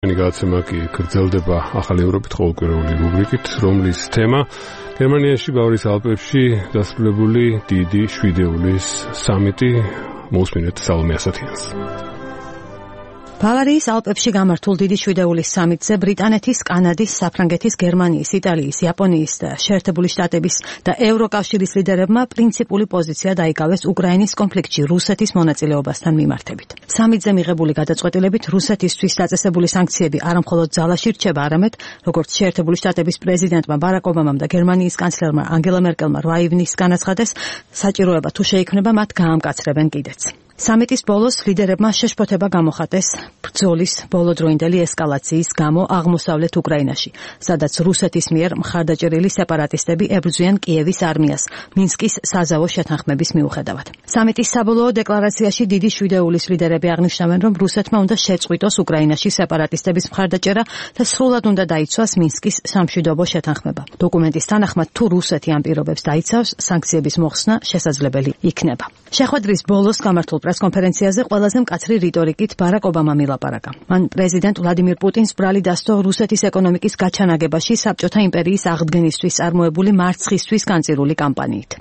განაცემა კი გრძელდება ახალი ევროპით ყოველკვირეული რუბრიკით, რომლის თემა გერმანიაში ბავარის ალპებში დასრულებული დიდი შვიდეულის სამიტი. მოусმინეთ სალომე ასათიანს. ბავარიის ალპებში გამართულ დიდი შვიდეულის სამიტზე ბრიტანეთის, კანადის, საფრანგეთის, გერმანიის, იტალიის, იაპონიის და შეერთებული შტატების და ევროკავშირის ლიდერებმა პრინციპული პოზიცია დაიკავეს უკრაინის კონფლიქტში რუსეთის მონაწილეობასთან მიმართებით. სამიტზე მიღებული გადაწყვეტილებით რუსეთისთვის დაწესებული სანქციები არამხოლოდ ძალაში რჩება, არამედ როგორც შეერთებული შტატების პრეზიდენტმა ბარაკ ობამამ და გერმანიის კანცლერმა ანგელა მერკელმა 8 ივნისს განაცხადეს, საჭიროება თუ შეიქმნება, მათ გაამკაცრებენ კიდეც. სამიტის ბოლოს ლიდერებმა შეშფოთება გამოხატეს ბრძოლის ბოლოდროინდელი ესკალაციის გამო აღმოსავლეთ უკრაინაში, სადაც რუსეთის მიერ მხარდაჭერილი სეპარატისტები ებრძვიან კიევის არმიას მინსკის საზავო შეთანხმების მიუხედავად. სამიტის საბოლოო დეკლარაციაში დიდი შვიდეულის ლიდერები აღნიშნავენ, რომ რუსეთმა უნდა შეწყვიტოს უკრაინაში სეპარატისტების მხარდაჭერა და სრულად უნდა დაიცვას მინსკის სამშვიდობო შეთანხმება. დოკუმენტის თანახმად, თუ რუსეთი ამ პირობებს დაიცავს, სანქციების მოხსნა შესაძლებელი იქნება. შეხვედრის ბოლოს გამართულ პრესკონფერენციაზე ყველაზე მკაცრი რიტორიკით ბარაკ ობამამ ილაპარაკა. მან პრეზიდენტ ვლადიმირ პუტინს ბრალი დასთო რუსეთის ეკონომიკის გაჩანაგებაში საბჭოთა იმპერიის აღდგენისთვის წარმოებული მარცხისთვის განწირული კამპანიით.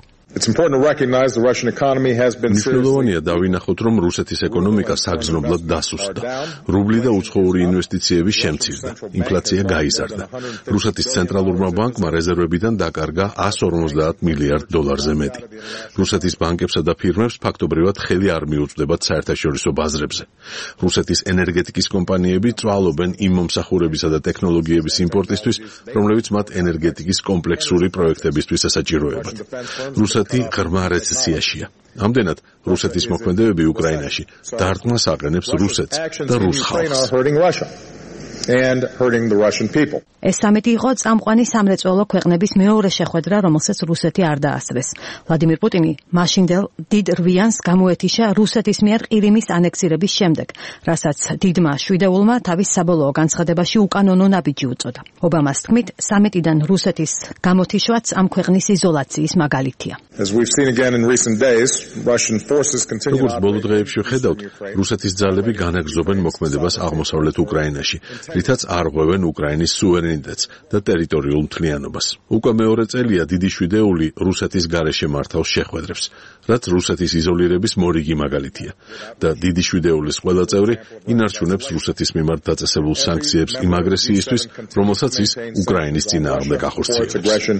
მნიშვნელოვანია დავინახოთ, რომ რუსეთის ეკონომიკა საგრძნობლად დასუსტდა. რუბლი და უცხოური ინვესტიციები შემცირდა. ინფლაცია გაიზარდა. რუსეთის ცენტრალურმა ბანკმა რეზერვებიდან დაკარგა $150 მილიარდ მეტი. რუსეთის ბანკებსა და ფირმებს ფაქტობრივად ხელი არ მიუწვდებათ საერთაშორისო ბაზრებზე. რუსეთის ენერგეტიკის კომპანიები წვალობენ იმ მომსახურებისა და ტექნოლოგიების იმპორტისთვის, რომლებიც მათ ენერგეტიკის კომპლექსური პროექტებისთვის ესაჭიროებათ. ღრმა რეცესიაშია. ამდენად, რუსეთის მოქმედებები უკრაინაში დარტყმას აყენებს რუსეთს და რუს ხალხს. ეს სამიტი იყო წამყვანი სამრეწველო ქვეყნების მეორე შეხვედრა, რომელსაც რუსეთი არ დაასწრეს. ვლადიმირ პუტინი მაშინდელ დიდ რვიანს გამოეთიშა რუსეთის მიერ ყირიმის ანექსირების შემდეგ, რასაც დიდმა შვიდეულმა თავის საბოლოო განცხადებაში უკანონო ნაბიჯი უწოდა. ობამას თქმით, სამიტიდან რუსეთის გამოთიშვაც ამ ქვეყნის იზოლაციის მაგალითია. როგორც ბოლო დღეებში ვხედავთ, რუსეთის ძალები განაგრძობენ მოქმედებას აღმოსავლეთ უკრაინაში, რითაც არღვევენ უკრაინის სუვერენიტეტს და ტერიტორიულ მთლიანობას. უკვე მეორე წელია დიდი შვიდეული რუსეთის გარეშე მართავს შეხვედრებს, რაც რუსეთის იზოლირების მორიგი მაგალითია და დიდი შვიდეულის ყველა წევრი ინარჩუნებს რუსეთის მიმართ დაწესებულ სანქციებს იმ აგრესიისთვის, რომელსაც ის უკრაინის წინააღმდეგ ახორციელებს.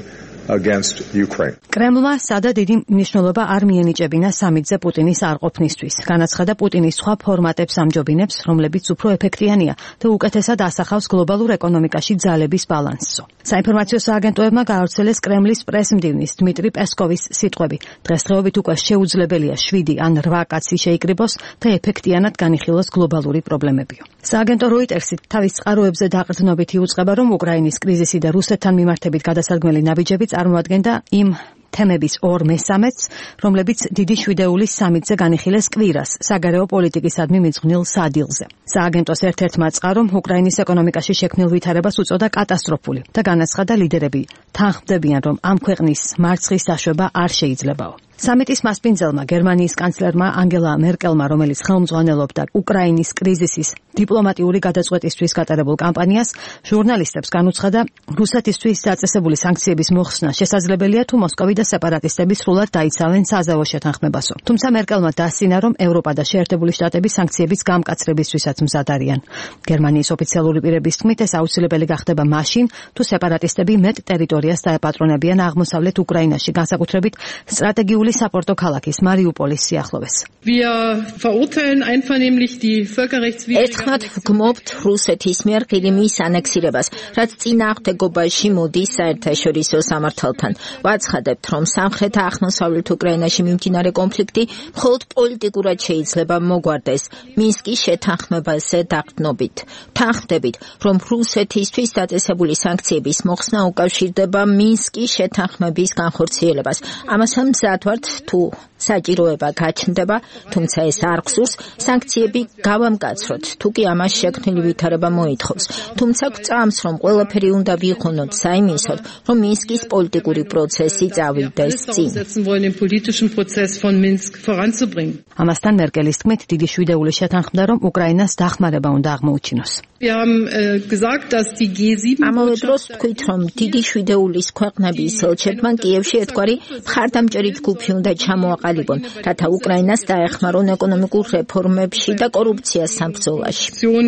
კრემლმა სადა დიდი მნიშვნელობა არ მიენიჭებინა სამიტზე პუტინის არყოფნისთვის. განაცხადა, პუტინის სხვა ფორმატებს ამჯობინებს, რომლებიც უფრო ეფექტიანია და უკეთესად ასახავს გლობალურ ეკონომიკაში ძალების ბალანსს. საინფორმაციო სააგენტოებმა გაავრცელეს კრემლის პრესმდივნის დმიტრი პესკოვის სიტყვები. დღესდღეობით უკვე შეუძლებელია 7 ან 8 კაცი შეიკრიბოს და ეფექტიანად განიხილოს გლობალური პრობლემებიო. სააგენტო როიტერსი თავის წყაროებზე დაყრდნობით იუწყება, რომ უკრაინის კრიზისი და რუსეთთან მიმართებით გადასარგმელი ნაბიჯები წარმოადგენდა იმ თემების 2/3-ს, რომლებიც დიდი შვიდეულის სამიტზე განიხილეს კვირას საგარეო პოლიტიკისადმი მიძღვნილ სადილზე. სააგენტოს ერთ-ერთმა წყარომ უკრაინის ეკონომიკაში შექმნილ ვითარებას უწოდა კატასტროფული და განაცხადა, ლიდერები თანხმდებიან, რომ ამ ქვეყნის მარცხის დაშვება არ შეიძლებაო. სამიტის მასპინძელმა გერმანიის კანცლერმა ანგელა მერკელმა, რომელიც ხელმძღვანელობდა უკრაინის კრიზისის დიპლომატიური გადაწყვეტისთვის გატარებულ კამპანიას, ჟურნალისტებს განუცხადა, რუსეთისთვის დაწესებული სანქციების მოხსნა შესაძლებელია, თუ მოსკოვი და სეპარატისტები სრულად დაიცავენ საზავო შეთანხმებასო. თუმცა მერკელმა დასცინა, რომ ევროპა და შეერთებული შტატები სანქციების გამკაცრებისთვისაც მზად არიან. გერმანიის ოფიციალური პირების თქმით, ეს აუცილებელი გახდება მაშინ, თუ სეპარატისტები მეტ ტერიტორიას დაეპატრონებიან აღმოსავლეთ უკრაინაში, განსაკუთრებით სტრატეგიული საპორტო ქალაქის მარიუპოლის სიახლოვეს. ერთხმად ვგმობთ რუსეთის მიერ ყირიმის ანექსირებას, რაც წინააღმდეგობაში მოდის საერთაშორისო სამართალთან. ვაცხადებთ, რომ სამხრეთ აღმოსავლეთ უკრაინაში მიმდინარე კონფლიქტი მხოლოდ პოლიტიკურად შეიძლება მოგვარდეს მინსკის შეთანხმებაზე დაყრდნობით. თანხმდებით, რომ რუსეთისთვის დაწესებული სანქციების მოხსნა უკავშირდება მინსკის შეთანხმების განხორციელებას. ამასთან მზად ვართ, თუ საჭიროება გაჩნდება, თუმცა ეს არ გსურს, სანქციები გავამკაცროთ, თუ კი ამას შექმნილი ვითარება მოითხოვს. თუმცა გვწამს, რომ ყველაფერი უნდა ვიყვნოთ საიმისოდ, რომ მინსკის პოლიტიკური პროცესი წავიდეს წინ. ამასთან მერკელის თქმით, დიდი შვიდეულის შეთანხმდა, რომ უკრაინას დახმარება უნდა აღმოუჩინოს. ამავე დროს თქვით, რომ დიდი შვიდეულის ქვეყნების ელჩებმა კიევში ერთგვარი მხარდამჭერი ჯგუფი უნდა ჩამოაყალიბონ, რათა უკრაინას დაეხმარონ ეკონომიკურ რეფორმებში და კორუფციას საბრძოლაში.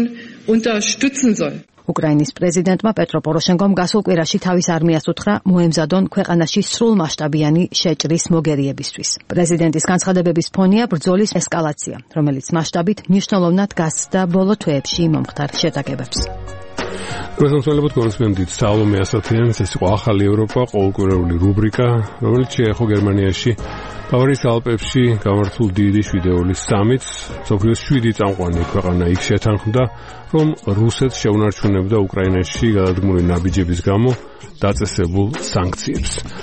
უკრაინის პრეზიდენტმა პეტრო პოროშენკომ გასულ კვირაში თავის არმიას უთხრა მოემზადონ ქვეყანაში სრულმასშტაბიანი შეჭრის მოგერიებისთვის. პრეზიდენტის განცხადებების ფონია ბრძოლის ესკალაცია, რომელიც მასშტაბით მნიშვნელოვნად გასცდა ბოლო თვეებში მომხდარ შეტაკებებს. პრეზიდენტებად კონსპენდით სალომე ასათიანს ეს იყო ახალი ევროპა ყოველკვირეული რუბრიკა, რომელიც შეეხო გერმანიაში ბავარიის ალპებში გამართულ დიდი შვიდეულის სამიტს. მსოფლიოს 7 წამყვანი ქვეყანა იქ შეთანხმდა, რომ რუსეთს შეუნარჩუნებდა უკრაინაში გადადგმული ნაბიჯების გამო დაწესებულ სანქციებს.